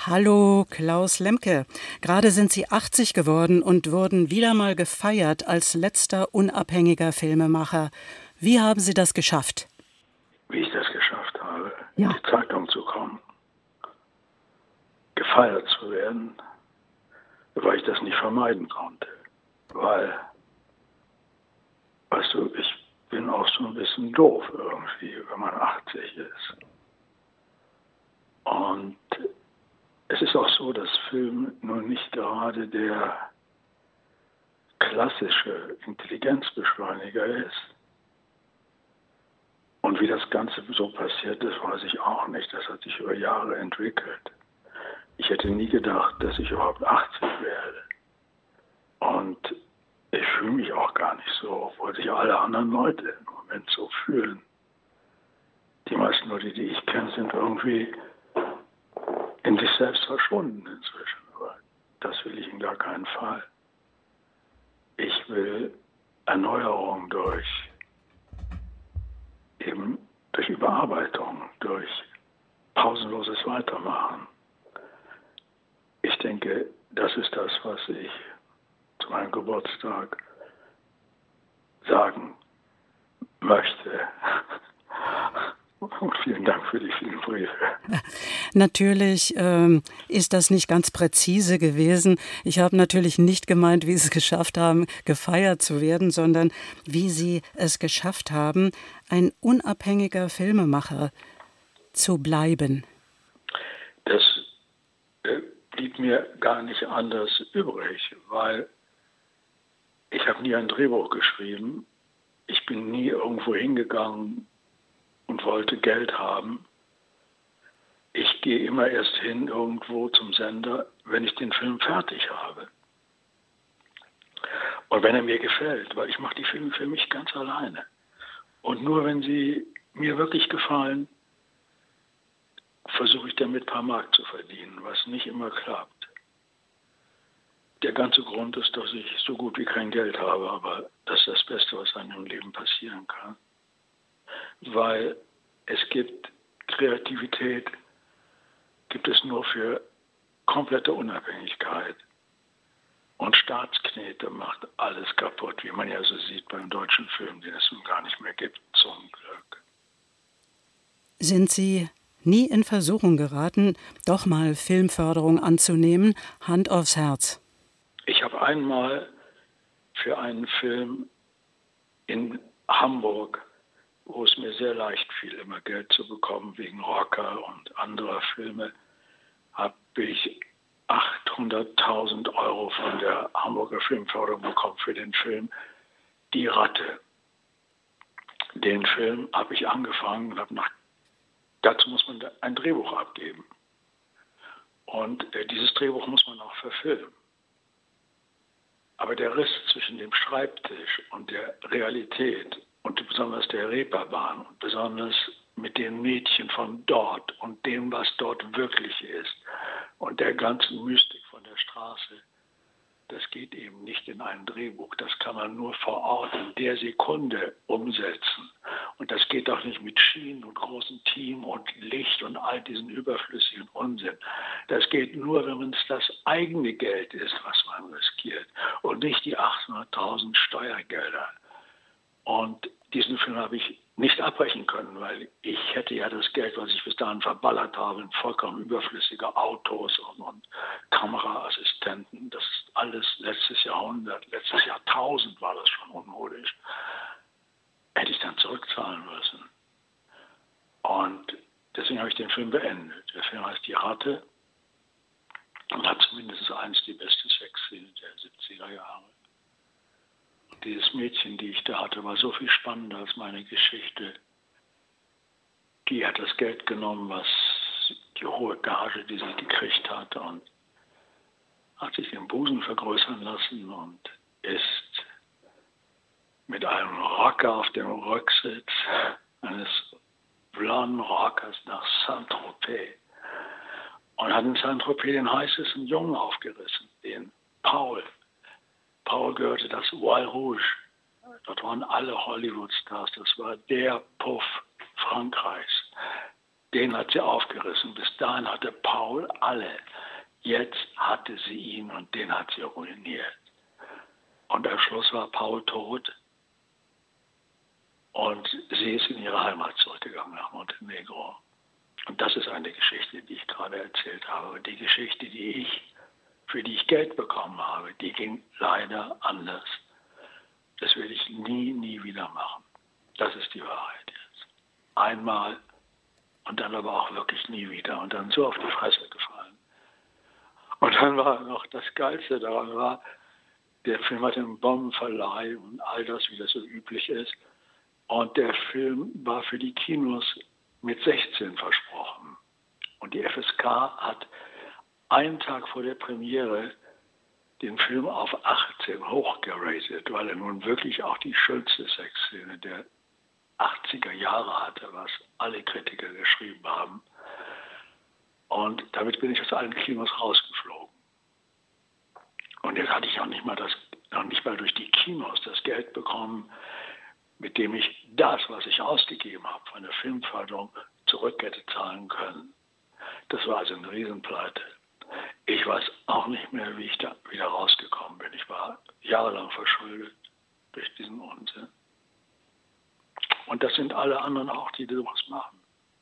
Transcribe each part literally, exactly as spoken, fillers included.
Hallo, Klaus Lemke. Gerade sind Sie achtzig geworden und wurden wieder mal gefeiert als letzter unabhängiger Filmemacher. Wie haben Sie das geschafft? Wie ich das geschafft habe, Ja. in die Zeitung zu kommen, gefeiert zu werden, weil ich das nicht vermeiden konnte. Weil, weißt du, ich bin auch so ein bisschen doof irgendwie, wenn man achtzig ist. Und es ist auch so, dass Film nun nicht gerade der klassische Intelligenzbeschleuniger ist. Und wie das Ganze so passiert ist, weiß ich auch nicht. Das hat sich über Jahre entwickelt. Ich hätte nie gedacht, dass ich überhaupt achtzig werde. Und ich fühle mich auch gar nicht so, obwohl sich alle anderen Leute im Moment so fühlen. Die meisten Leute, die ich kenne, sind irgendwie in sich selbst verschwunden inzwischen. Aber das will ich in gar keinen Fall. Ich will Erneuerung durch eben durch Überarbeitung, durch pausenloses Weitermachen. Ich denke, das ist das, was ich zu meinem Geburtstag sagen möchte. Und vielen Dank für die vielen Briefe. Natürlich ähm, ist das nicht ganz präzise gewesen. Ich habe natürlich nicht gemeint, wie Sie es geschafft haben, gefeiert zu werden, sondern wie Sie es geschafft haben, ein unabhängiger Filmemacher zu bleiben. Das äh, blieb mir gar nicht anders übrig, weil ich habe nie ein Drehbuch geschrieben. Ich bin nie irgendwo hingegangen und wollte Geld haben. Ich gehe immer erst hin irgendwo zum Sender, wenn ich den Film fertig habe. Und wenn er mir gefällt, weil ich mache die Filme für mich ganz alleine. Und nur wenn sie mir wirklich gefallen, versuche ich damit ein paar Mark zu verdienen, was nicht immer klappt. Der ganze Grund ist, dass ich so gut wie kein Geld habe, aber das ist das Beste, was einem im Leben passieren kann. Weil es gibt Kreativität, gibt es nur für komplette Unabhängigkeit. Und Staatsknete macht alles kaputt, wie man ja so sieht beim deutschen Film, den es nun gar nicht mehr gibt, zum Glück. Sind Sie nie in Versuchung geraten, doch mal Filmförderung anzunehmen, Hand aufs Herz? Ich habe einmal für einen Film in Hamburg, wo es mir sehr leicht fiel, immer Geld zu bekommen wegen Rocker und anderer Filme, habe ich achthunderttausend Euro von der Hamburger Filmförderung bekommen für den Film Die Ratte. Den Film habe ich angefangen und habe nach, dazu muss man ein Drehbuch abgeben. Und äh, dieses Drehbuch muss man auch verfilmen. Aber der Riss zwischen dem Schreibtisch und der Realität und besonders der Reeperbahn und besonders mit den Mädchen von dort und dem, was dort wirklich ist und der ganzen Mystik von der Straße, das geht eben nicht in einem Drehbuch. Das kann man nur vor Ort in der Sekunde umsetzen. Und das geht auch nicht mit Schienen und großem Team und Licht und all diesen überflüssigen Unsinn. Das geht nur, wenn es das eigene Geld ist, was man riskiert und nicht die achthunderttausend Steuergelder. Und diesen Film habe ich nicht abbrechen können, weil ich hätte ja das Geld, was ich bis dahin verballert habe, in vollkommen überflüssige Autos und, und Kameraassistenten. Das ist alles letztes Jahrhundert, letztes Jahrtausend war das schon unmodisch. Hätte ich dann zurückzahlen müssen. Und deswegen habe ich den Film beendet. Der Film heißt Die Ratte und hat zumindest eins die beste Sexszene der siebziger Jahre. Dieses Mädchen, die ich da hatte, war so viel spannender als meine Geschichte. Die hat das Geld genommen, was die hohe Gage, die sie gekriegt hat, und hat sich den Busen vergrößern lassen und ist mit einem Rocker auf dem Rücksitz eines blonden Rockers nach Saint-Tropez und hat in Saint-Tropez den heißesten Jungen aufgerissen, den Paul. Paul gehörte das Voile Rouge. Dort waren alle Hollywood-Stars. Das war der Puff Frankreichs. Den hat sie aufgerissen. Bis dahin hatte Paul alle. Jetzt hatte sie ihn und den hat sie ruiniert. Und am Schluss war Paul tot und sie ist in ihre Heimat zurückgegangen nach Montenegro. Und das ist eine Geschichte, die ich gerade erzählt habe. Die Geschichte, die ich, für die ich Geld bekommen habe, die ging leider anders. Das will ich nie, nie wieder machen. Das ist die Wahrheit jetzt. Einmal und dann aber auch wirklich nie wieder und dann so auf die Fresse gefallen. Und dann war noch das Geilste daran war, der Film hatte einen Bombenverleih und all das, wie das so üblich ist. Und der Film war für die Kinos mit sechzehn versprochen. Und die F S K hat einen Tag vor der Premiere den Film auf achtzehn hochgeratet, weil er nun wirklich auch die schönste Sexszene der achtziger Jahre hatte, was alle Kritiker geschrieben haben. Und damit bin ich aus allen Kinos rausgeflogen. Und jetzt hatte ich auch nicht mal das, noch nicht mal durch die Kinos das Geld bekommen, mit dem ich das, was ich ausgegeben habe von der Filmförderung, zurück hätte zahlen können. Das war also eine Riesenpleite. Ich weiß auch nicht mehr, wie ich da wieder rausgekommen bin. Ich war jahrelang verschuldet durch diesen Unsinn. Und das sind alle anderen auch, die sowas machen.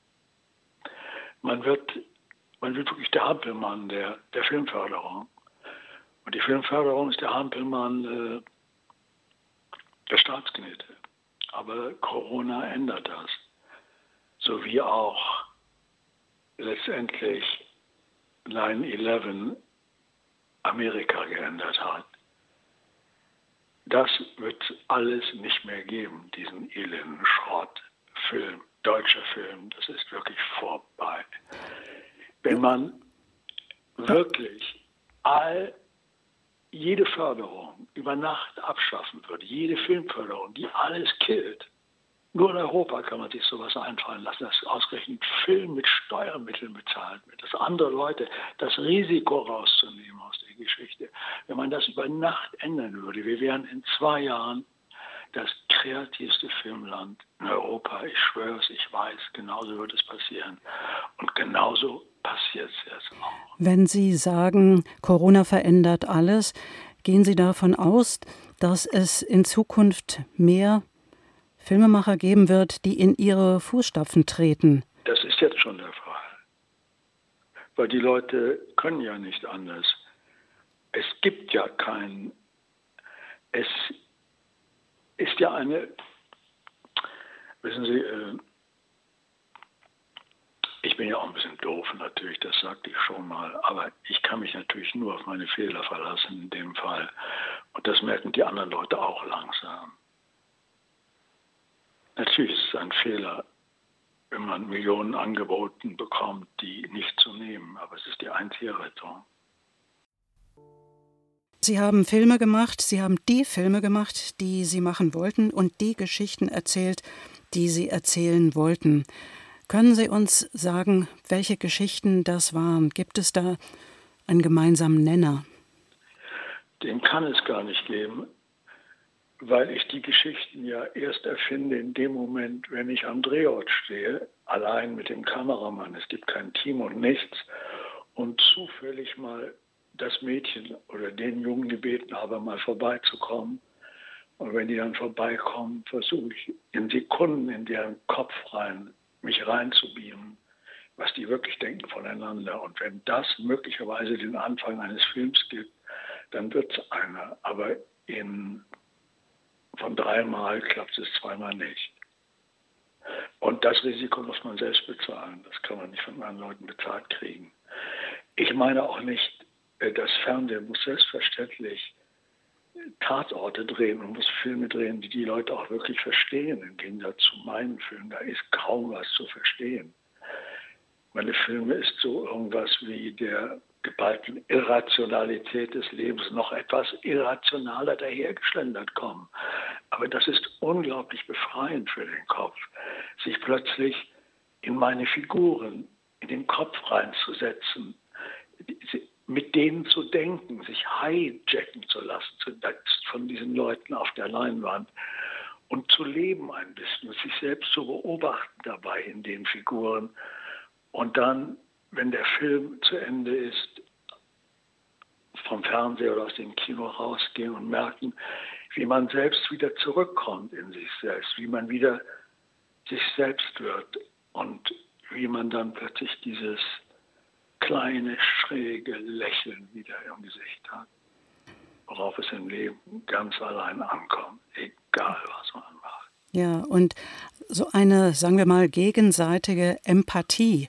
Man wird, man wird wirklich der Hampelmann der, der Filmförderung. Und die Filmförderung ist der Hampelmann äh, der Staatsknete. Aber Corona ändert das. So wie auch letztendlich neun elf Amerika geändert hat. Das wird alles nicht mehr geben, diesen elenden Schrott. Film, deutscher Film, das ist wirklich vorbei. Wenn man wirklich all jede Förderung über Nacht abschaffen würde, jede Filmförderung, die alles killt. Nur in Europa kann man sich sowas einfallen lassen, dass ausgerechnet Film mit Steuermitteln bezahlt wird, dass andere Leute das Risiko rauszunehmen aus der Geschichte. Wenn man das über Nacht ändern würde, wir wären in zwei Jahren das kreativste Filmland in Europa. Ich schwöre es, ich weiß, genauso wird es passieren. Und genauso passiert es jetzt auch. Wenn Sie sagen, Corona verändert alles, gehen Sie davon aus, dass es in Zukunft mehr Filmemacher geben wird, die in Ihre Fußstapfen treten? Das ist jetzt schon der Fall. Weil die Leute können ja nicht anders. Es gibt ja keinen... Es ist ja eine... Wissen Sie, äh, ich bin ja auch ein bisschen doof natürlich, das sagte ich schon mal, aber ich kann mich natürlich nur auf meine Fehler verlassen in dem Fall. Und das merken die anderen Leute auch langsam. Natürlich ist es ein Fehler, wenn man Millionen angeboten bekommt, die nicht zu nehmen, aber es ist die einzige Rettung. Sie haben Filme gemacht, Sie haben die Filme gemacht, die Sie machen wollten und die Geschichten erzählt, die Sie erzählen wollten. Können Sie uns sagen, welche Geschichten das waren? Gibt es da einen gemeinsamen Nenner? Den kann es gar nicht geben, weil ich die Geschichten ja erst erfinde in dem Moment, wenn ich am Drehort stehe, allein mit dem Kameramann. Es gibt kein Team und nichts. Und zufällig mal das Mädchen oder den Jungen gebeten habe, mal vorbeizukommen. Und wenn die dann vorbeikommen, versuche ich in Sekunden in deren Kopf rein, mich reinzubeamen, was die wirklich denken voneinander. Und wenn das möglicherweise den Anfang eines Films gibt, dann wird es einer. Aber in, von dreimal klappt es zweimal nicht. Und das Risiko muss man selbst bezahlen. Das kann man nicht von anderen Leuten bezahlt kriegen. Ich meine auch nicht, das Fernsehen muss selbstverständlich Tatorte drehen und muss Filme drehen, die die Leute auch wirklich verstehen. Im Gegensatz zu meinen Filmen, da ist kaum was zu verstehen. Meine Filme ist so irgendwas wie der geballten Irrationalität des Lebens noch etwas irrationaler dahergeschlendert kommen. Aber das ist unglaublich befreiend für den Kopf, sich plötzlich in meine Figuren, in den Kopf reinzusetzen, mit denen zu denken, sich hijacken zu lassen von diesen Leuten auf der Leinwand und zu leben ein bisschen, sich selbst zu beobachten dabei in den Figuren. Und dann, wenn der Film zu Ende ist, vom Fernseher oder aus dem Kino rausgehen und merken, wie man selbst wieder zurückkommt in sich selbst, wie man wieder sich selbst wird und wie man dann plötzlich dieses kleine, schräge Lächeln wieder im Gesicht hat, worauf es im Leben ganz allein ankommt, egal was man macht. Ja, und so eine, sagen wir mal, gegenseitige Empathie.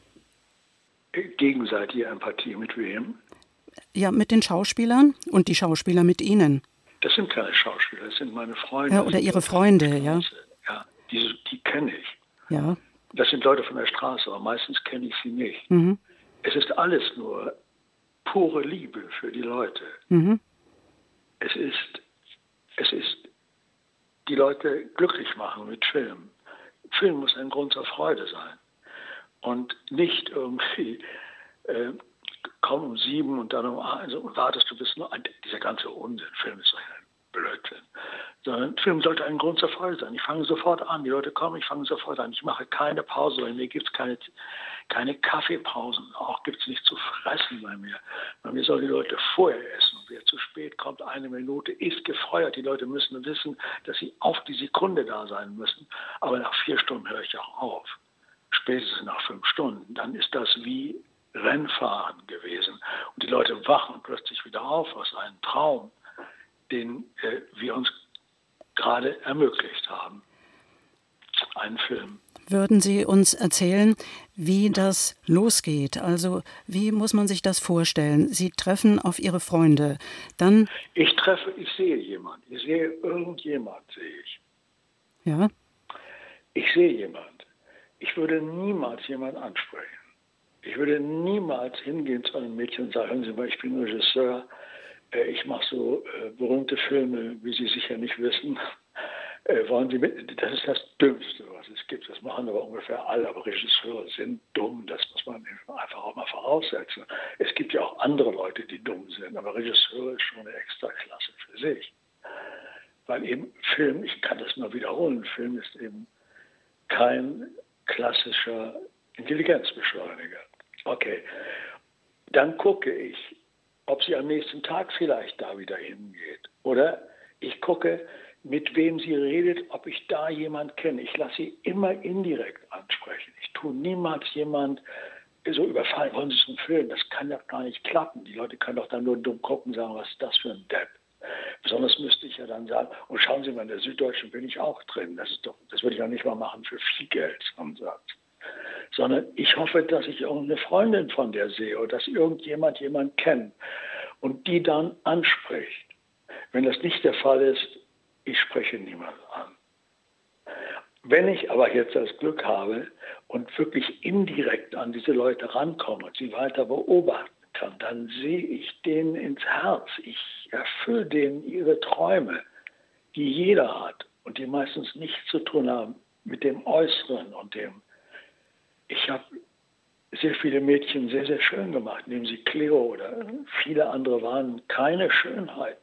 Gegenseitige Empathie mit wem? Ja, mit den Schauspielern und die Schauspieler mit Ihnen. Das sind keine Schauspieler, das sind meine Freunde. Ja, oder Ihre Freunde, ja. Ja, die, die kenne ich. Ja. Das sind Leute von der Straße, aber meistens kenne ich sie nicht. Mhm. Es ist alles nur pure Liebe für die Leute. Mhm. Es ist, es ist die Leute glücklich machen mit Film. Film muss ein Grund zur Freude sein. Und nicht irgendwie, äh, komm um sieben und dann um eins und wartest du bis nur, dieser ganze Unsinn, Film ist doch ein Blödsinn. Sondern Film sollte ein Grund zur Freude sein. Ich fange sofort an, die Leute kommen, ich fange sofort an. Ich mache keine Pause, bei mir gibt es keine, keine Kaffeepausen, auch gibt es nicht zu fressen bei mir. Bei mir sollen die Leute vorher essen. Und wer zu spät kommt, eine Minute, ist gefeuert. Die Leute müssen wissen, dass sie auf die Sekunde da sein müssen. Aber nach vier Stunden höre ich auch auf. Spätestens nach fünf Stunden. Dann ist das wie Rennfahren gewesen. Und die Leute wachen plötzlich wieder auf aus einem Traum, den äh, wir uns gerade ermöglicht haben. Ein Film. Würden Sie uns erzählen, wie das losgeht? Also wie muss man sich das vorstellen? Sie treffen auf Ihre Freunde. Dann ich treffe, ich sehe jemanden. Ich sehe irgendjemand, sehe ich. Ja. Ich sehe jemand. Ich würde niemals jemanden ansprechen. Ich würde niemals hingehen zu einem Mädchen und sagen, hören Sie mal, ich bin Regisseur, äh, ich mache so äh, berühmte Filme, wie Sie sicher nicht wissen. Äh, wollen Sie mit? Das ist das Dümmste, was es gibt. Das machen aber ungefähr alle, aber Regisseure sind dumm, das muss man einfach auch mal voraussetzen. Es gibt ja auch andere Leute, die dumm sind, aber Regisseure ist schon eine Extraklasse für sich. Weil eben Film, ich kann das mal wiederholen, Film ist eben kein klassischer Intelligenzbeschleuniger. Okay, dann gucke ich, ob sie am nächsten Tag vielleicht da wieder hingeht. Oder ich gucke, mit wem sie redet, ob ich da jemand kenne. Ich lasse sie immer indirekt ansprechen. Ich tue niemals jemand so überfallen, wollen Sie zum Film? Das kann ja gar nicht klappen. Die Leute können doch dann nur dumm gucken und sagen, was ist das für ein Depp? Besonders müsste ich ja dann sagen, und schauen Sie mal, in der Süddeutschen bin ich auch drin. Das ist doch, das würde ich auch nicht mal machen für viel Geld am Satz. Sondern ich hoffe, dass ich irgendeine Freundin von der sehe oder dass irgendjemand jemand kennt und die dann anspricht. Wenn das nicht der Fall ist, ich spreche niemanden an. Wenn ich aber jetzt das Glück habe und wirklich indirekt an diese Leute rankomme und sie weiter beobachten kann, dann sehe ich denen ins Herz. Ich erfülle denen ihre Träume, die jeder hat und die meistens nichts zu tun haben mit dem Äußeren und dem. Ich habe sehr viele Mädchen sehr, sehr schön gemacht, nehmen Sie Cleo oder viele andere waren keine Schönheit.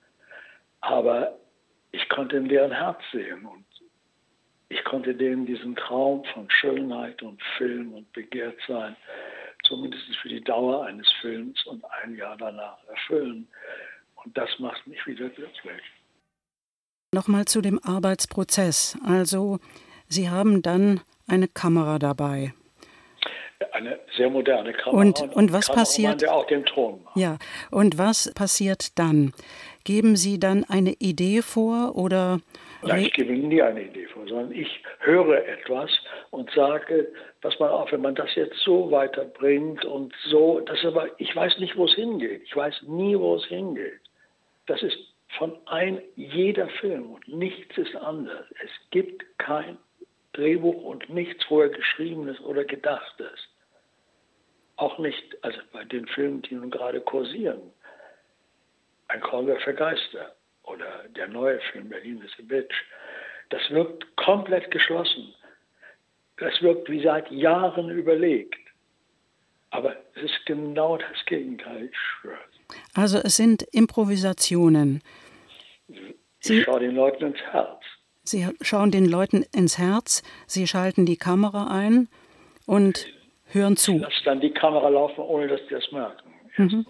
Aber ich konnte in deren Herz sehen und ich konnte denen diesen Traum von Schönheit und Film und Begehrtsein zumindest für die Dauer eines Films und ein Jahr danach erfüllen. Und das macht mich wieder glücklich. Nochmal zu dem Arbeitsprozess. Also Sie haben dann eine Kamera dabei. Eine sehr moderne Kamera. Und, und was Kameramann, passiert? der auch den Ton macht. Ja, und was passiert dann? Geben Sie dann eine Idee vor oder? Ja, ich gebe nie eine Idee vor, sondern ich höre etwas und sage, pass mal auf, wenn man das jetzt so weiterbringt und so, das aber, ich weiß nicht, wo es hingeht. Ich weiß nie, wo es hingeht. Das ist von ein jeder Film und nichts ist anders. Es gibt kein Drehbuch und nichts vorher Geschriebenes oder Gedachtes. Auch nicht, also bei den Filmen, die nun gerade kursieren. Ein Callgirl für Geister oder der neue Film Berlin is a Bitch. Das wirkt komplett geschlossen. Das wirkt wie seit Jahren überlegt. Aber es ist genau das Gegenteil, ich schwöre. Also es sind Improvisationen. Sie, ich schaue den Leuten ins Herz. Sie schauen den Leuten ins Herz, Sie schalten die Kamera ein und hören zu. Lass dann die Kamera laufen, ohne dass sie das merken. Mhm.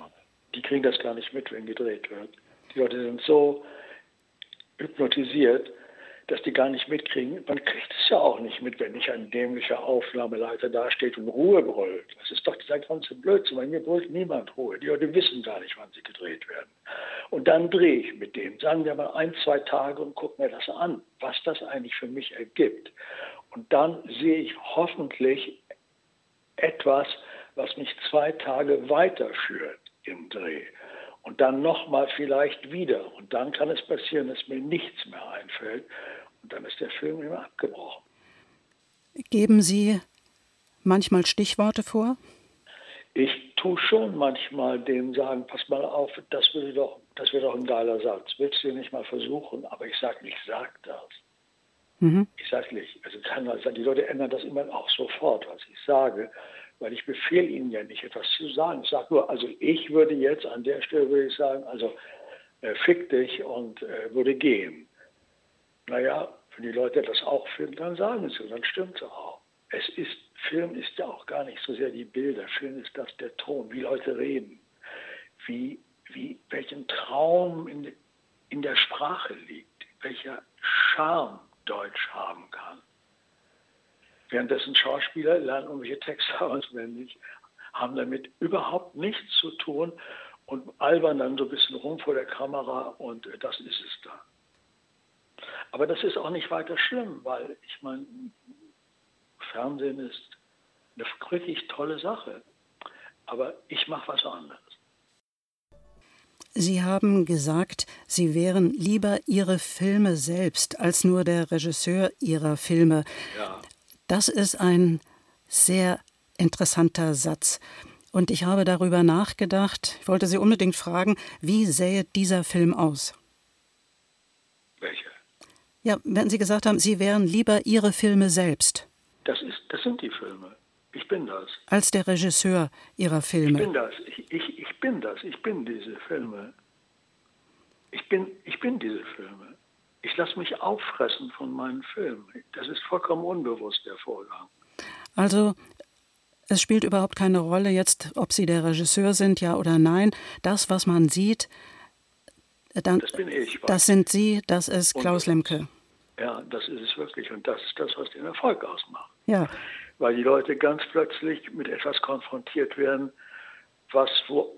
die kriegen das gar nicht mit, wenn gedreht wird. Die Leute sind so hypnotisiert, dass die gar nicht mitkriegen. Man kriegt es ja auch nicht mit, wenn nicht ein dämlicher Aufnahmeleiter dasteht und Ruhe brüllt. Das ist doch dieser ganze Blödsinn. Bei mir brüllt niemand Ruhe. Die Leute wissen gar nicht, wann sie gedreht werden. Und dann drehe ich mit denen, sagen wir mal ein, zwei Tage und gucke mir das an, was das eigentlich für mich ergibt. Und dann sehe ich hoffentlich etwas, was mich zwei Tage weiterführt im Dreh. Und dann nochmal vielleicht wieder. Und dann kann es passieren, dass mir nichts mehr einfällt. Und dann ist der Film immer abgebrochen. Geben Sie manchmal Stichworte vor? Ich tue schon manchmal denen sagen, pass mal auf, das wäre doch, das wäre doch ein geiler Satz. Willst du nicht mal versuchen? Aber ich sage nicht, sag das. Mhm. Ich sage nicht. Also kann man sagen, die Leute ändern das immer auch sofort, was ich sage. Weil ich befehle ihnen ja nicht, etwas zu sagen. Ich sage nur, also ich würde jetzt an der Stelle, würde ich sagen, also äh, fick dich und äh, würde gehen. Naja, wenn die Leute das auch finden, dann sagen sie, dann stimmt es auch. Es ist, Film ist ja auch gar nicht so sehr die Bilder. Film ist das der Ton, wie Leute reden, wie, wie, welchen Traum in, in der Sprache liegt, welcher Charme Deutsch haben kann. Währenddessen Schauspieler lernen irgendwelche Texte auswendig, haben damit überhaupt nichts zu tun und albern dann so ein bisschen rum vor der Kamera und äh, das ist es dann. Aber das ist auch nicht weiter schlimm, weil ich meine, Fernsehen ist eine wirklich tolle Sache. Aber ich mache was anderes. Sie haben gesagt, Sie wären lieber Ihre Filme selbst als nur der Regisseur Ihrer Filme. Ja. Das ist ein sehr interessanter Satz. Und ich habe darüber nachgedacht, ich wollte Sie unbedingt fragen, wie sähe dieser Film aus? Welcher? Ja, wenn Sie gesagt haben, Sie wären lieber Ihre Filme selbst. Das ist, das sind die Filme. Ich bin das. Als der Regisseur Ihrer Filme. Ich bin das. Ich, ich, ich bin das. Ich bin diese Filme. Ich bin, ich bin diese Filme. Ich lasse mich auffressen von meinen Filmen. Das ist vollkommen unbewusst, der Vorgang. Also, es spielt überhaupt keine Rolle jetzt, ob Sie der Regisseur sind, ja oder nein. Das, was man sieht, dann, das bin ich. Das sind Sie, das ist Klaus Lemke. Ja, das ist es wirklich. Und das ist das, was den Erfolg ausmacht. Ja. Weil die Leute ganz plötzlich mit etwas konfrontiert werden, was wo...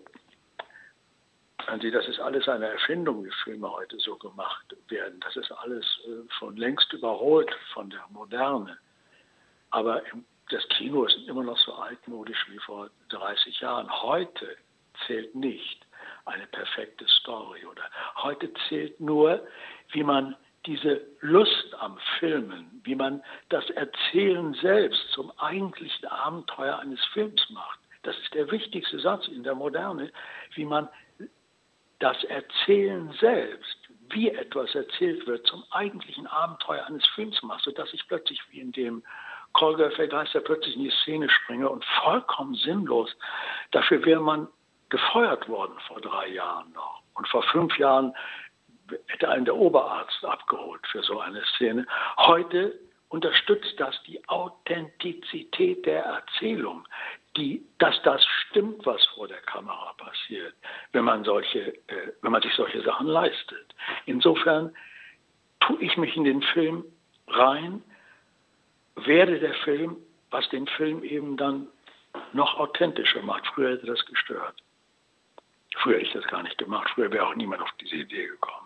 Das ist alles eine Erfindung, wie Filme heute so gemacht werden. Das ist alles äh, schon längst überholt von der Moderne. Aber im, das Kino ist immer noch so altmodisch wie vor dreißig Jahren. Heute zählt nicht eine perfekte Story. Oder heute zählt nur, wie man diese Lust am Filmen, wie man das Erzählen selbst zum eigentlichen Abenteuer eines Films macht. Das ist der wichtigste Satz in der Moderne, wie man das Erzählen selbst, wie etwas erzählt wird, zum eigentlichen Abenteuer eines Films macht, sodass ich plötzlich wie in dem Kolger Vergeister plötzlich in die Szene springe und vollkommen sinnlos. Dafür wäre man gefeuert worden vor drei Jahren noch. Und vor fünf Jahren hätte einen der Oberarzt abgeholt für so eine Szene. Heute unterstützt das die Authentizität der Erzählung, die, dass das stimmt, was vor der Kamera passiert, wenn man solche, äh, wenn man sich solche Sachen leistet. Insofern tue ich mich in den Film rein, werde der Film, was den Film eben dann noch authentischer macht. Früher hätte das gestört. Früher hätte ich das gar nicht gemacht. Früher wäre auch niemand auf diese Idee gekommen.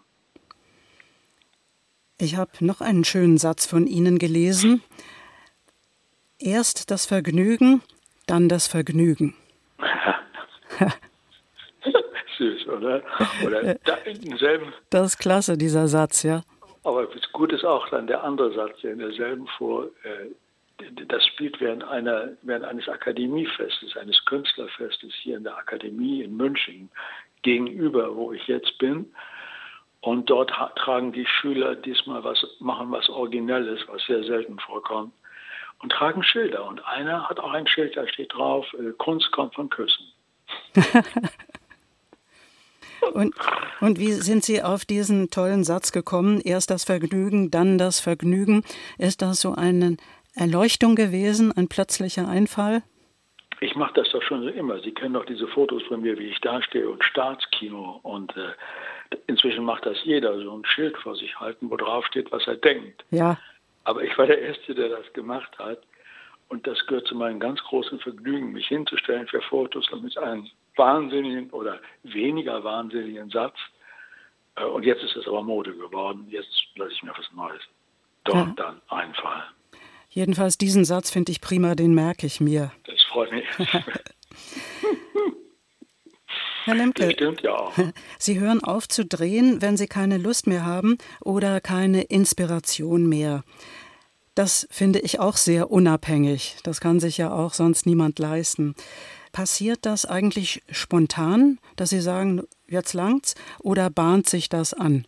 Ich habe noch einen schönen Satz von Ihnen gelesen. Erst das Vergnügen, dann das Vergnügen. Süß, oder? Oder da in selben. Das ist klasse, dieser Satz, ja. Aber gut ist auch dann der andere Satz, der in derselben vor, äh, das spielt während, einer, während eines Akademiefestes, eines Künstlerfestes hier in der Akademie in München, gegenüber, wo ich jetzt bin. Und dort tragen die Schüler diesmal was, machen was Originelles, was sehr selten vorkommt, und tragen Schilder. Und einer hat auch ein Schild, da steht drauf, Kunst kommt von Küssen. und, und wie sind Sie auf diesen tollen Satz gekommen? Erst das Vergnügen, dann das Vergnügen. Ist das so eine Erleuchtung gewesen, ein plötzlicher Einfall? Ich mache das doch schon immer. Sie kennen doch diese Fotos von mir, wie ich dastehe und Staatskino. Und äh, inzwischen macht das jeder, so ein Schild vor sich halten, wo drauf steht, was er denkt. Ja. Aber ich war der Erste, der das gemacht hat. Und das gehört zu meinem ganz großen Vergnügen, mich hinzustellen für Fotos mit einem wahnsinnigen oder weniger wahnsinnigen Satz. Äh, und jetzt ist es aber Mode geworden. Jetzt lasse ich mir was Neues dort ja. dann einfallen. Jedenfalls diesen Satz finde ich prima, den merke ich mir. Das freut mich. Herr Lemke, das stimmt ja auch. Sie hören auf zu drehen, wenn Sie keine Lust mehr haben oder keine Inspiration mehr. Das finde ich auch sehr unabhängig. Das kann sich ja auch sonst niemand leisten. Passiert das eigentlich spontan, dass Sie sagen, jetzt langt's, oder bahnt sich das an?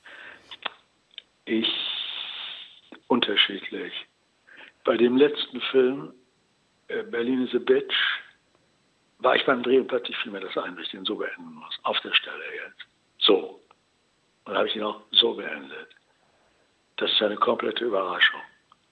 Ich unterschiedlich. Bei dem letzten Film, äh, Berlin is a Bitch, war ich beim Drehen plötzlich fiel mir das ein, dass ich den so beenden muss. Auf der Stelle jetzt. So. Und dann habe ich ihn auch so beendet. Das ist eine komplette Überraschung.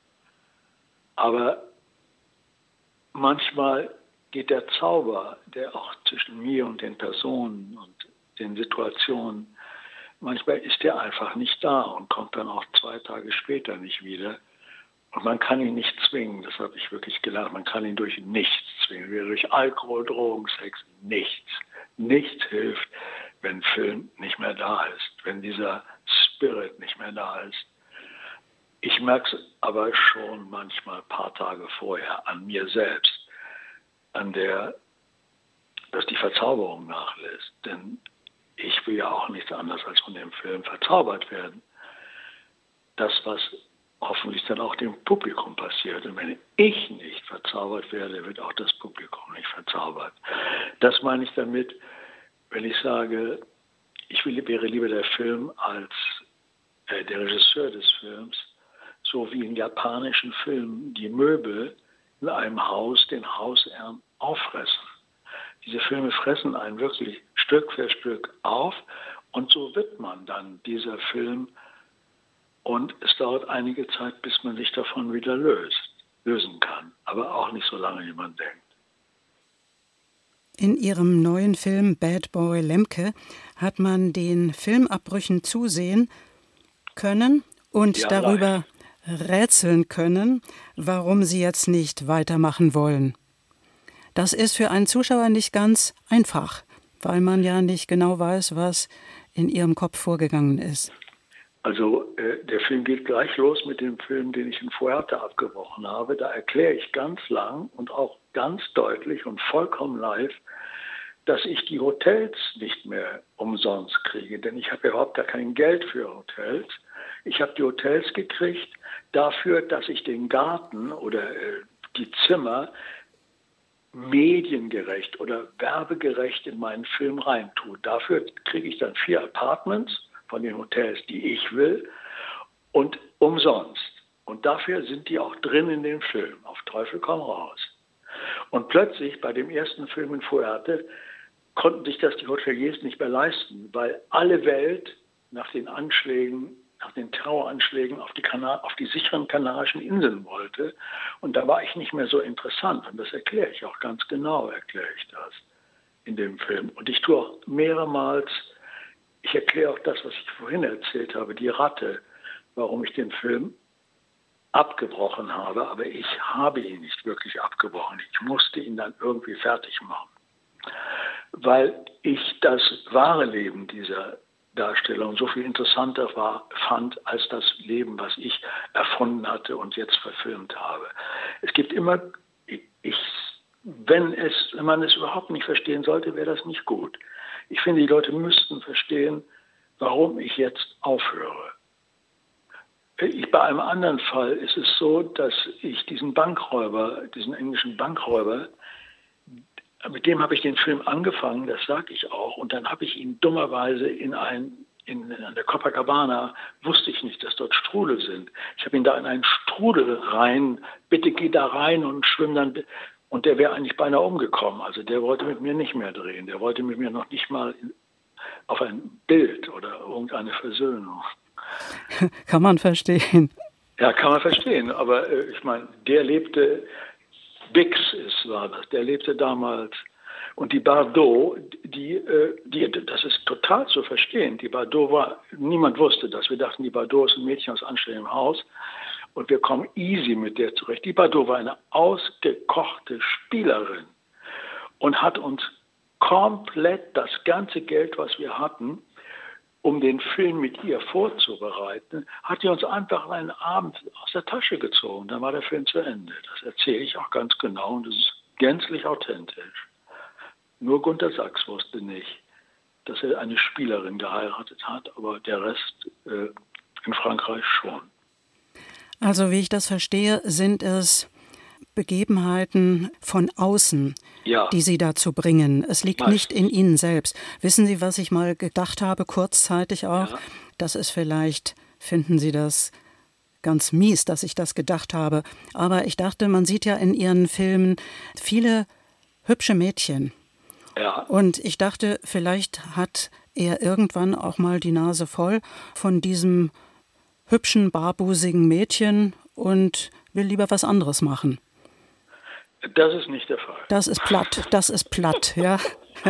Aber manchmal geht der Zauber, der auch zwischen mir und den Personen und den Situationen, manchmal ist der einfach nicht da und kommt dann auch zwei Tage später nicht wieder. Und man kann ihn nicht zwingen, das habe ich wirklich gelernt, man kann ihn durch nichts zwingen, weder durch Alkohol, Drogen, Sex, nichts. Nichts hilft, wenn Film nicht mehr da ist, wenn dieser Spirit nicht mehr da ist. Ich merke es aber schon manchmal ein paar Tage vorher an mir selbst, an der, dass die Verzauberung nachlässt. Denn ich will ja auch nichts anderes als von dem Film verzaubert werden. Das, was hoffentlich dann auch dem Publikum passiert. Und wenn ich nicht verzaubert werde, wird auch das Publikum nicht verzaubert. Das meine ich damit, wenn ich sage, ich will, wäre lieber der Film als äh, der Regisseur des Films, so wie in japanischen Filmen die Möbel in einem Haus den Hausherrn auffressen. Diese Filme fressen einen wirklich Stück für Stück auf und so wird man dann dieser Film. Und es dauert einige Zeit, bis man sich davon wieder löst, lösen kann. Aber auch nicht so lange, wie man denkt. In Ihrem neuen Film Bad Boy Lemke hat man den Filmabbrüchen zusehen können und ja, darüber leicht. rätseln können, warum Sie jetzt nicht weitermachen wollen. Das ist für einen Zuschauer nicht ganz einfach, weil man ja nicht genau weiß, was in Ihrem Kopf vorgegangen ist. Also äh, der Film geht gleich los mit dem Film, den ich in Fuerte abgebrochen habe. Da erkläre ich ganz lang und auch ganz deutlich und vollkommen live, dass ich die Hotels nicht mehr umsonst kriege. Denn ich habe überhaupt gar kein Geld für Hotels. Ich habe die Hotels gekriegt dafür, dass ich den Garten oder äh, die Zimmer mediengerecht oder werbegerecht in meinen Film reintue. Dafür kriege ich dann vier Apartments von den Hotels, die ich will, und umsonst. Und dafür sind die auch drin in dem Film, auf Teufel komm raus. Und plötzlich bei dem ersten Film in Fuerte konnten sich das die Hoteliers nicht mehr leisten, weil alle Welt nach den Anschlägen, nach den Terroranschlägen auf die, Kana- auf die sicheren Kanarischen Inseln wollte. Und da war ich nicht mehr so interessant. Und das erkläre ich auch ganz genau, erkläre ich das in dem Film. Und ich tue auch mehrmals, ich erkläre auch das, was ich vorhin erzählt habe, die Ratte, warum ich den Film abgebrochen habe. Aber ich habe ihn nicht wirklich abgebrochen. Ich musste ihn dann irgendwie fertig machen. Weil ich das wahre Leben dieser Darstellung so viel interessanter war, fand, als das Leben, was ich erfunden hatte und jetzt verfilmt habe. Es gibt immer, ich, wenn, es, wenn man es überhaupt nicht verstehen sollte, wäre das nicht gut. Ich finde, die Leute müssten verstehen, warum ich jetzt aufhöre. Ich, bei einem anderen Fall ist es so, dass ich diesen Bankräuber, diesen englischen Bankräuber, mit dem habe ich den Film angefangen, das sage ich auch, und dann habe ich ihn dummerweise in ein, in, an der Copacabana, wusste ich nicht, dass dort Strudel sind. Ich habe ihn da in einen Strudel rein, bitte geh da rein und schwimm dann, und der wäre eigentlich beinahe umgekommen. Also der wollte mit mir nicht mehr drehen, der wollte mit mir noch nicht mal auf ein Bild oder irgendeine Versöhnung. Kann man verstehen. Ja, kann man verstehen, aber äh, ich meine, der lebte Bix ist, war das. Der lebte damals. Und die Bardot, die, die, das ist total zu verstehen. Die Bardot war, niemand wusste das. Wir dachten, die Bardot ist ein Mädchen aus anständigem Haus. Und wir kommen easy mit der zurecht. Die Bardot war eine ausgekochte Spielerin und hat uns komplett das ganze Geld, was wir hatten, um den Film mit ihr vorzubereiten, hat die uns einfach einen Abend aus der Tasche gezogen. Dann war der Film zu Ende. Das erzähle ich auch ganz genau und das ist gänzlich authentisch. Nur Gunter Sachs wusste nicht, dass er eine Spielerin geheiratet hat, aber der Rest äh, in Frankreich schon. Also wie ich das verstehe, sind es Begebenheiten von außen, ja, die Sie dazu bringen. Es liegt Meistens. nicht in Ihnen selbst. Wissen Sie, was ich mal gedacht habe, kurzzeitig auch? Ja. Das ist vielleicht, finden Sie das ganz mies, dass ich das gedacht habe. Aber ich dachte, man sieht ja in Ihren Filmen viele hübsche Mädchen. Ja. Und ich dachte, vielleicht hat er irgendwann auch mal die Nase voll von diesem hübschen, barbusigen Mädchen und will lieber was anderes machen. Das ist nicht der Fall. Das ist platt, das ist platt, ja.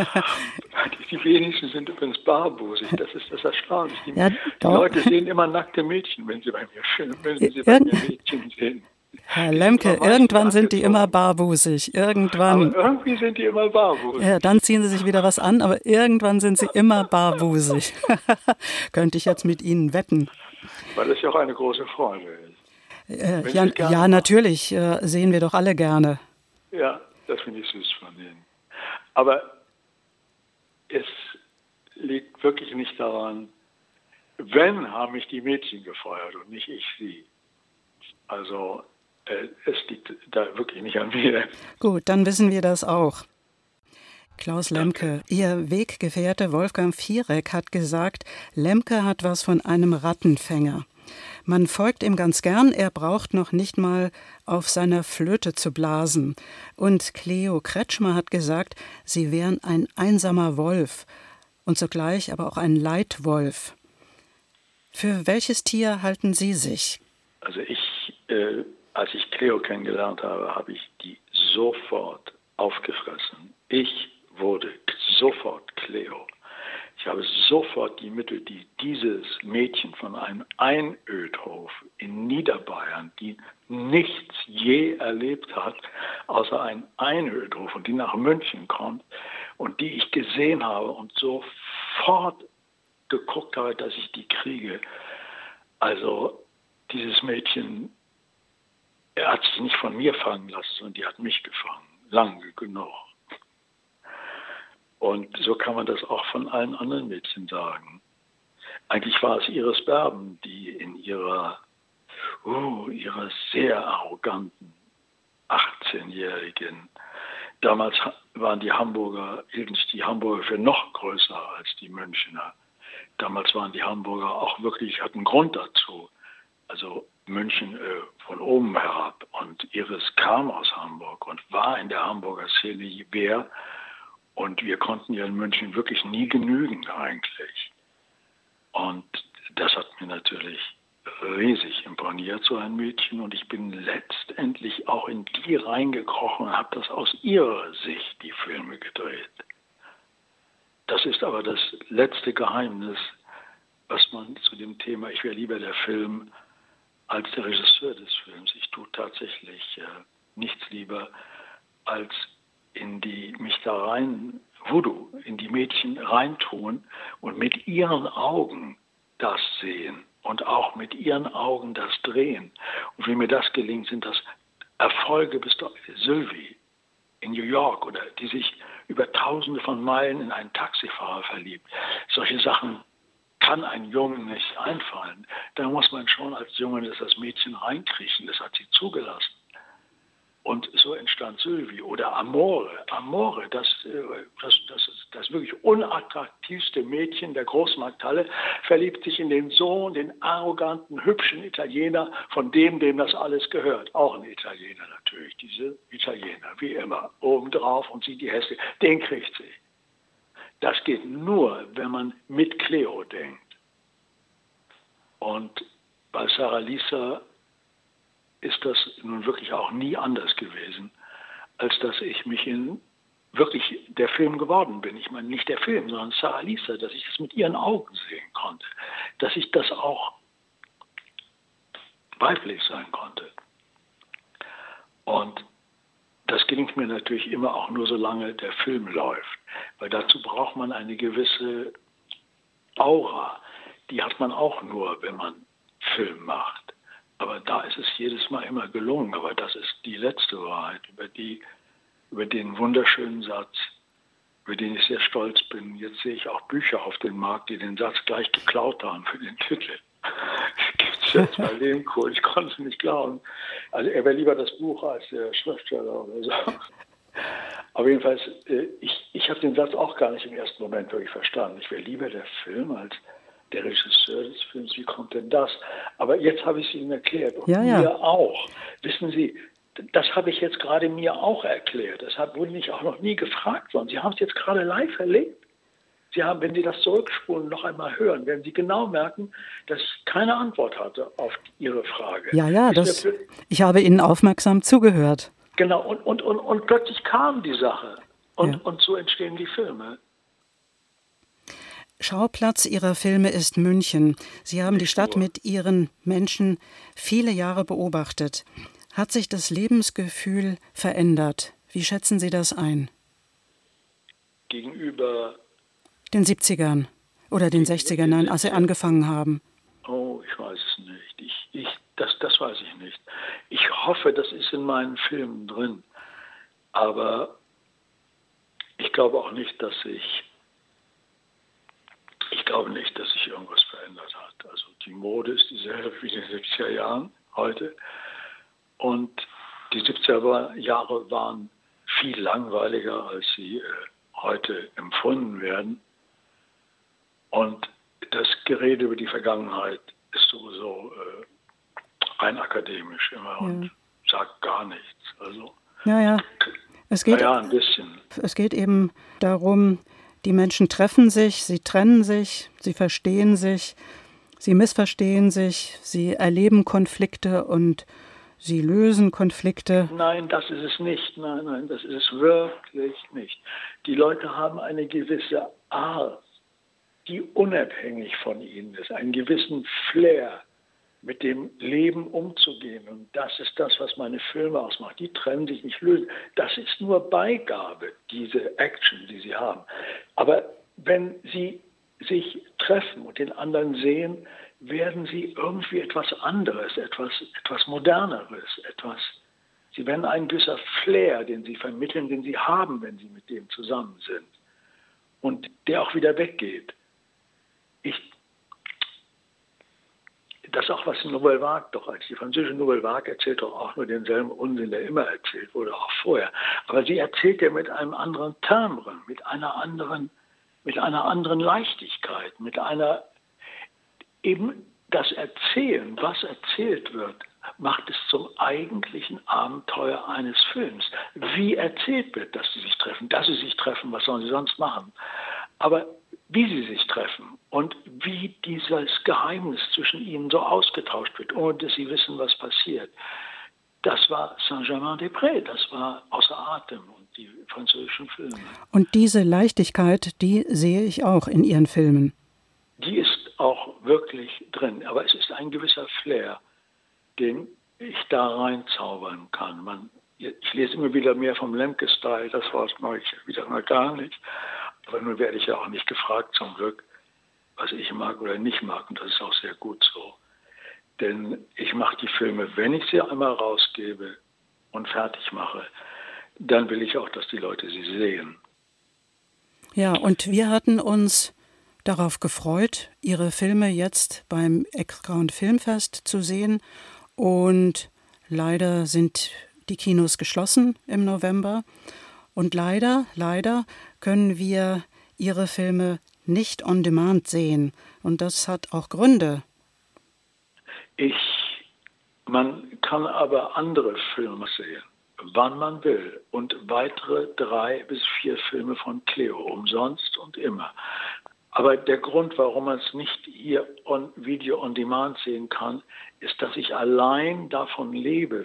Die wenigsten sind übrigens barbusig, das ist das Erstaunliche. Die, ja, die Leute sehen immer nackte Mädchen, wenn sie bei mir filmen, wenn sie Ir- bei mir Mädchen sehen. Herr Lemke, irgendwann sind die immer barbusig, irgendwann. Aber irgendwie sind die immer barbusig. Ja, dann ziehen sie sich wieder was an, aber irgendwann sind sie immer barbusig. Könnte ich jetzt mit Ihnen wetten. Weil es ja auch eine große Freude ist. Äh, ja, ja, natürlich, äh, sehen wir doch alle gerne. Ja, das finde ich süß von denen. Aber es liegt wirklich nicht daran, wenn, haben mich die Mädchen gefeuert und nicht ich sie. Also äh, es liegt da wirklich nicht an mir. Gut, dann wissen wir das auch. Klaus Lemke, Ihr Weggefährte Wolfgang Fierek hat gesagt, Lemke hat was von einem Rattenfänger. Man folgt ihm ganz gern, er braucht noch nicht mal auf seiner Flöte zu blasen. Und Cleo Kretschmer hat gesagt, sie wären ein einsamer Wolf und zugleich aber auch ein Leitwolf. Für welches Tier halten Sie sich? Also ich, äh, als ich Cleo kennengelernt habe, habe ich die sofort aufgefressen. Ich wurde sofort Cleo. Ich habe sofort die Mittel, die dieses Mädchen von einem Einödhof in Niederbayern, die nichts je erlebt hat, außer ein Einödhof und die nach München kommt und die ich gesehen habe und sofort geguckt habe, dass ich die kriege. Also dieses Mädchen, er hat sich nicht von mir fangen lassen, sondern die hat mich gefangen, lange genug. Und so kann man das auch von allen anderen Mädchen sagen. Eigentlich war es Iris Berben, die in ihrer, uh, ihrer sehr arroganten achtzehnjährigen, damals waren die Hamburger, hielten sich die Hamburger für noch größer als die Münchner. Damals waren die Hamburger auch wirklich, hatten Grund dazu. Also München äh, von oben herab. Und Iris kam aus Hamburg und war in der Hamburger Szene wer. Und wir konnten ja in München wirklich nie genügen eigentlich. Und das hat mir natürlich riesig imponiert, so ein Mädchen. Und ich bin letztendlich auch in die reingekrochen und habe das aus ihrer Sicht die Filme gedreht. Das ist aber das letzte Geheimnis, was man zu dem Thema, ich wäre lieber der Film als der Regisseur des Films. Ich tue tatsächlich äh, nichts lieber als in die, mich da rein, Voodoo, in die Mädchen reintun und mit ihren Augen das sehen und auch mit ihren Augen das drehen. Und wie mir das gelingt, sind das Erfolge bis zu Sylvie in New York oder die sich über tausende von Meilen in einen Taxifahrer verliebt. Solche Sachen kann ein Jungen nicht einfallen. Da muss man schon als Junge das Mädchen reinkriechen. Das hat sie zugelassen. Und so entstand Sylvie oder Amore. Amore, das, das, das, ist das wirklich unattraktivste Mädchen der Großmarkthalle, verliebt sich in den Sohn, den arroganten, hübschen Italiener, von dem, dem das alles gehört. Auch ein Italiener natürlich, diese Italiener, wie immer, obendrauf und sieht die Häsche, den kriegt sie. Das geht nur, wenn man mit Cleo denkt. Und bei Sarah Lisa ist das nun wirklich auch nie anders gewesen. als dass ich mich in wirklich der Film geworden bin. Ich meine nicht der Film, sondern Sarah Lisa, dass ich das mit ihren Augen sehen konnte, dass ich das auch weiblich sein konnte. Und das gelingt mir natürlich immer auch nur, solange der Film läuft, weil dazu braucht man eine gewisse Aura. Die hat man auch nur, wenn man Film macht. Aber da ist es jedes Mal immer gelungen. Aber das ist die letzte Wahrheit, über die, über den wunderschönen Satz, über den ich sehr stolz bin. Jetzt sehe ich auch Bücher auf dem Markt, die den Satz gleich geklaut haben für den Titel. Das gibt es jetzt bei Lehmkuhl. Ich konnte es nicht glauben. Also er wäre lieber das Buch als der Schriftsteller oder so. Aber jedenfalls, ich, ich habe den Satz auch gar nicht im ersten Moment wirklich verstanden. Ich wäre lieber der Film als der Regisseur des Films. Wie kommt denn das? Aber jetzt habe ich es Ihnen erklärt. Und ja, ja. mir auch. Wissen Sie, das habe ich jetzt gerade mir auch erklärt. Deshalb wurde ich auch noch nie gefragt worden. Sie haben es jetzt gerade live erlebt. Sie haben, wenn Sie das zurückspulen und noch einmal hören, werden Sie genau merken, dass ich keine Antwort hatte auf Ihre Frage. Ja, ja, das, ich habe Ihnen aufmerksam zugehört. Genau, und, und, und, und plötzlich kam die Sache. Und, ja. und so entstehen die Filme. Schauplatz Ihrer Filme ist München. Sie haben die Stadt mit Ihren Menschen viele Jahre beobachtet. Hat sich das Lebensgefühl verändert? Wie schätzen Sie das ein? Gegenüber den siebzigern oder den sechzigern, nein, als Sie angefangen haben? Oh, ich weiß es nicht. Ich, ich, das, das weiß ich nicht. Ich hoffe, das ist in meinen Filmen drin. Aber ich glaube auch nicht, dass sich Ich glaube nicht, dass sich irgendwas verändert hat. Also die Mode ist dieselbe wie in den siebziger Jahren heute. Und die siebziger Jahre waren viel langweiliger, als sie äh, heute empfunden werden. Und das Gerede über die Vergangenheit ist sowieso äh, rein akademisch immer ja. und sagt gar nichts. Also, ja, ja. Es geht, ja, ein bisschen. Es geht eben darum, die Menschen treffen sich, sie trennen sich, sie verstehen sich, sie missverstehen sich, sie erleben Konflikte und sie lösen Konflikte. Nein, das ist es nicht. Nein, nein, das ist es wirklich nicht. Die Leute haben eine gewisse Art, die unabhängig von ihnen ist, einen gewissen Flair, mit dem Leben umzugehen. Und das ist das, was meine Filme ausmacht. Die trennen sich nicht, lösen. Das ist nur Beigabe, diese Action, die sie haben. Aber wenn sie sich treffen und den anderen sehen, werden sie irgendwie etwas anderes, etwas, etwas Moderneres, etwas. Sie werden ein gewisser Flair, den sie vermitteln, den sie haben, wenn sie mit dem zusammen sind. Und der auch wieder weggeht. Ich Das ist auch, was Nouvelle Vague doch als die französische Nouvelle Vague erzählt doch auch nur denselben Unsinn, der immer erzählt wurde, auch vorher. Aber sie erzählt ja mit einem anderen Timbre, mit einer anderen, mit einer anderen Leichtigkeit, mit einer, eben das Erzählen, was erzählt wird, macht es zum eigentlichen Abenteuer eines Films. Wie erzählt wird, dass sie sich treffen, dass sie sich treffen, was sollen sie sonst machen? Aber wie sie sich treffen und wie dieses Geheimnis zwischen ihnen so ausgetauscht wird, ohne dass sie wissen, was passiert. Das war Saint-Germain-des-Prés, das war außer Atem und die französischen Filme. Und diese Leichtigkeit, die sehe ich auch in Ihren Filmen. Die ist auch wirklich drin, aber es ist ein gewisser Flair, den ich da reinzaubern kann. Man, ich lese immer wieder mehr vom Lemke-Style, das mache ich wieder mal gar nicht. Aber nun werde ich ja auch nicht gefragt, zum Glück, was ich mag oder nicht mag. Und das ist auch sehr gut so. Denn ich mache die Filme, wenn ich sie einmal rausgebe und fertig mache, dann will ich auch, dass die Leute sie sehen. Ja, und wir hatten uns darauf gefreut, Ihre Filme jetzt beim Ex-Ground Filmfest zu sehen. Und leider sind die Kinos geschlossen im November. Und leider, leider können wir Ihre Filme nicht on demand sehen. Und das hat auch Gründe. Ich, man kann aber andere Filme sehen, wann man will. Und weitere drei bis vier Filme von Cleo, umsonst und immer. Aber der Grund, warum man es nicht hier on Video on Demand sehen kann, ist, dass ich allein davon lebe,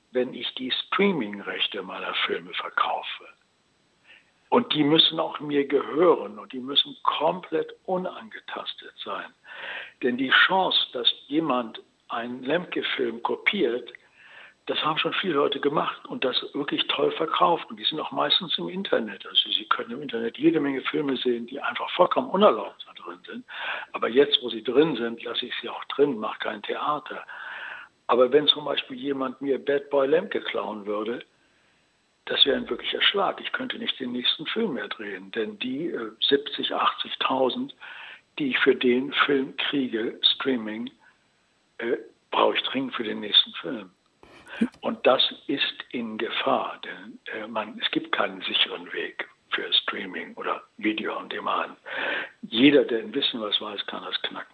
wenn ich die Streaming-Rechte meiner Filme verkaufe. Und die müssen auch mir gehören und die müssen komplett unangetastet sein. Denn die Chance, dass jemand einen Lemke-Film kopiert, das haben schon viele Leute gemacht und das wirklich toll verkauft. Und die sind auch meistens im Internet. Also Sie können im Internet jede Menge Filme sehen, die einfach vollkommen unerlaubt da drin sind. Aber jetzt, wo sie drin sind, lasse ich sie auch drin, mache kein Theater. Aber wenn zum Beispiel jemand mir Bad Boy Lemke klauen würde, das wäre ein wirklicher Schlag. Ich könnte nicht den nächsten Film mehr drehen, denn die äh, siebzig, achtzigtausend, die ich für den Film kriege, Streaming, äh, brauche ich dringend für den nächsten Film. Und das ist in Gefahr, denn äh, man, es gibt keinen sicheren Weg für Streaming oder Video on Demand. Jeder, der ein bisschen was weiß, kann das knacken.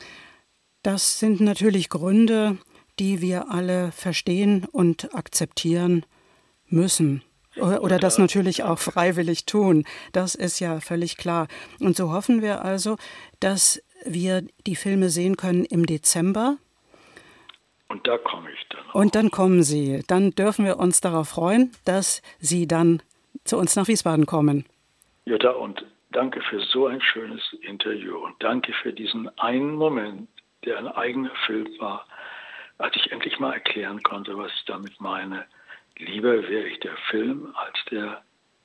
Das sind natürlich Gründe, die wir alle verstehen und akzeptieren müssen. Oder das natürlich auch freiwillig tun. Das ist ja völlig klar. Und so hoffen wir also, dass wir die Filme sehen können im Dezember. Und da komme ich dann auch. Und dann kommen Sie. Dann dürfen wir uns darauf freuen, dass Sie dann zu uns nach Wiesbaden kommen. Jutta, und danke für so ein schönes Interview. Und danke für diesen einen Moment, der ein eigener Film war, als ich endlich mal erklären konnte, was ich damit meine. Lieber wäre ich der Film als der,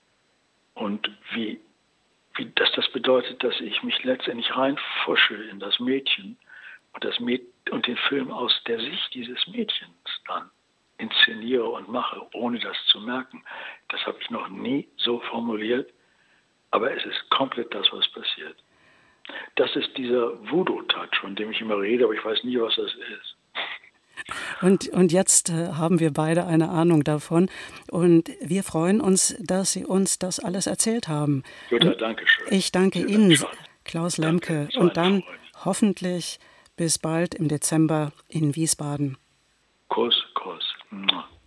und wie, wie dass das bedeutet, dass ich mich letztendlich reinfusche in das Mädchen und, das Mäd- und den Film aus der Sicht dieses Mädchens dann inszeniere und mache, ohne das zu merken. Das habe ich noch nie so formuliert, aber es ist komplett das, was passiert. Das ist dieser Voodoo-Touch, von dem ich immer rede, aber ich weiß nie, was das ist. Und, und jetzt äh, haben wir beide eine Ahnung davon. Und wir freuen uns, dass Sie uns das alles erzählt haben. Jutta, danke schön. Ich danke Vielen Ihnen, Dank. Klaus Lemke. Danke, und dann Freude. hoffentlich bis bald im Dezember in Wiesbaden. Kuss, Kuss. Mua.